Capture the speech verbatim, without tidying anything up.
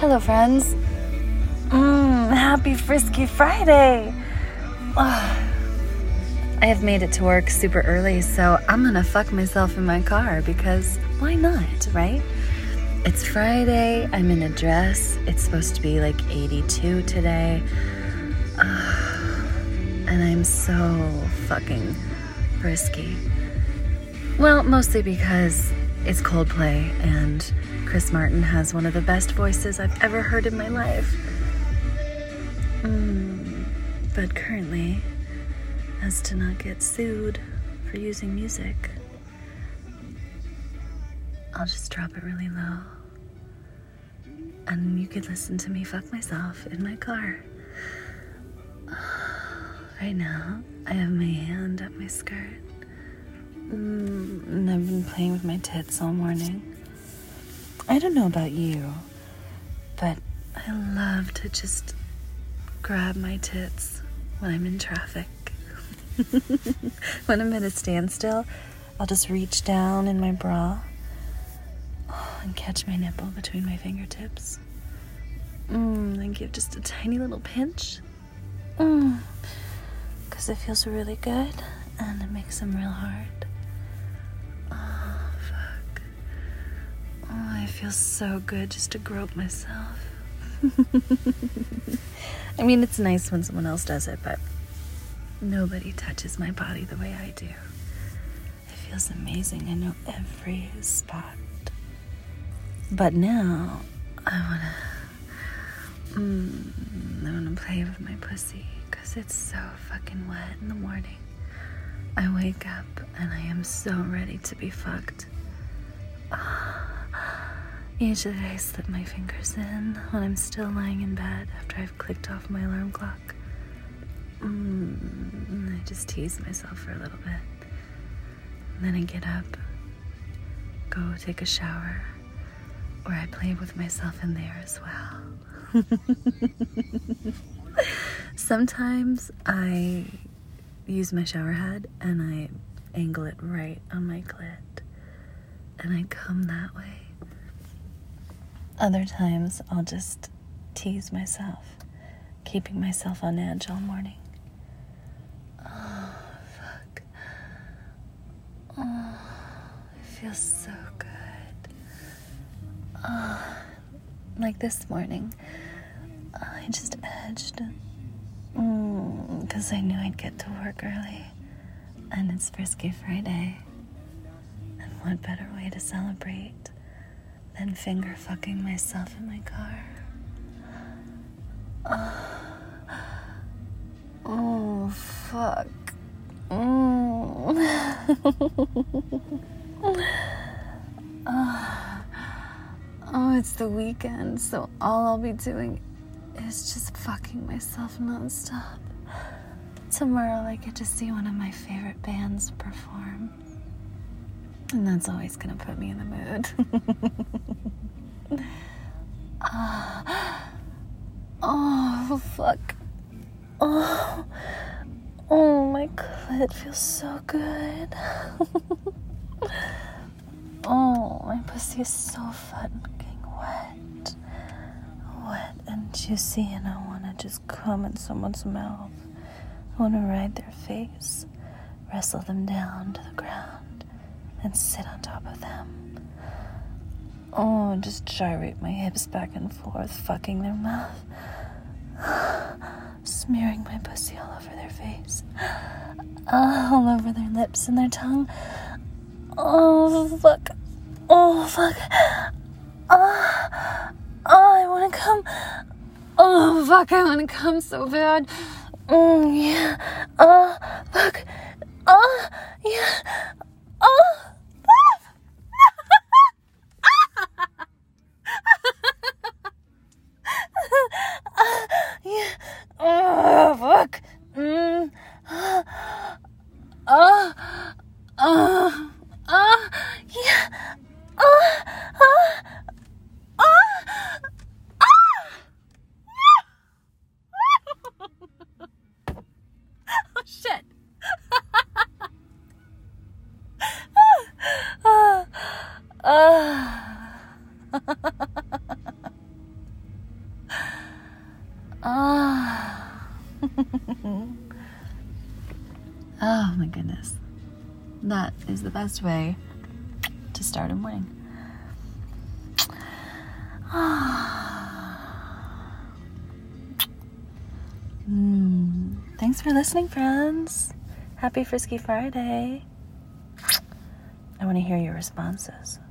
Hello, friends. Mmm, happy Frisky Friday. Ugh. I have made it to work super early, so I'm gonna fuck myself in my car because why not, right? It's Friday, I'm in a dress. It's supposed to be like eighty-two today. Ugh. And I'm so fucking frisky. Well, mostly because it's Coldplay and Chris Martin has one of the best voices I've ever heard in my life. Mm, but currently, as to not get sued for using music, I'll just drop it really low. And you could listen to me fuck myself in my car. Right now, I have my hand up my skirt. Mm, and I've been playing with my tits all morning. I don't know about you, but I love to just grab my tits when I'm in traffic. When I'm at a standstill, I'll just reach down in my bra oh, and catch my nipple between my fingertips. Mm, and give just a tiny little pinch. Mm, because it feels really good and it makes them real hard. It feels so good just to grope myself. I mean, it's nice when someone else does it, but nobody touches my body the way I do. It feels amazing. I know every spot. But now, I wanna, mm, I wanna play with my pussy because it's so fucking wet in the morning. I wake up and I am so ready to be fucked. Usually I slip my fingers in when I'm still lying in bed after I've clicked off my alarm clock. Mm, and I just tease myself for a little bit. And then I get up, go take a shower, or I play with myself in there as well. Sometimes I use my shower head and I angle it right on my clit, and I come that way. Other times, I'll just tease myself, keeping myself on edge all morning. Oh, fuck. Oh, it feels so good. Oh, like this morning, I just edged because mm, I knew I'd get to work early, and it's Frisky Friday. And what better way to celebrate than finger fucking myself in my car. Oh, oh fuck. Mm. oh. oh, it's the weekend, so all I'll be doing is just fucking myself nonstop. Tomorrow I get to see one of my favorite bands perform. And that's always gonna put me in the mood. uh, oh, fuck. Oh, oh, my clit feels so good. Oh, my pussy is so fucking wet. Wet and juicy, and I wanna just come in someone's mouth. I wanna ride their face, wrestle them down to the ground, and sit on top of them. Oh, just gyrate my hips back and forth, fucking their mouth. Smearing my pussy all over their face. All over their lips and their tongue. Oh, fuck. Oh, fuck. Oh, oh I wanna come. Oh, fuck, I wanna come so bad. Oh, yeah. Oh, fuck. Oh, yeah. Oh. Yeah. Oh, fuck. Mm. Oh. Oh. Oh. Oh. Yeah. Oh. Oh. Oh. Oh, shit. Ah. Oh my goodness. That is the best way to start a morning. mm. Thanks for listening, friends. Happy Frisky Friday. I want to hear your responses.